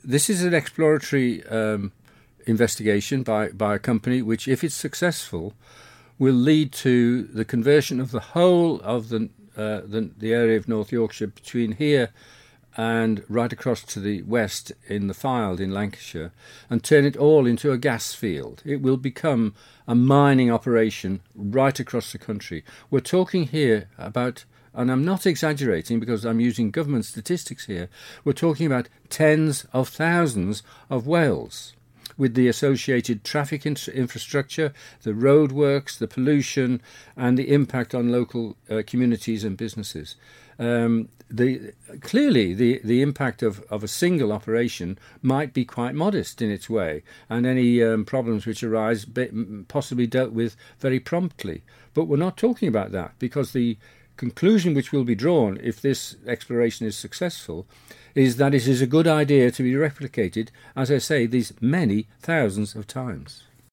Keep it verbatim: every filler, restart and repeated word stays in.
this is an exploratory um, investigation by, by a company which, if it's successful, will lead to the conversion of the whole of the, uh, the, the area of North Yorkshire between here and right across to the west in the Fylde in Lancashire, and turn it all into a gas field. It will become a mining operation right across the country. We're talking here about, and I'm not exaggerating because I'm using government statistics here, we're talking about tens of thousands of wells, with the associated traffic in- infrastructure, the roadworks, the pollution, and the impact on local uh, communities and businesses. Um, the, clearly, the, the impact of, of a single operation might be quite modest in its way, and any um, problems which arise be, possibly dealt with very promptly. But we're not talking about that, because the conclusion which will be drawn if this exploration is successful is that it is a good idea to be replicated, as I say, these many thousands of times.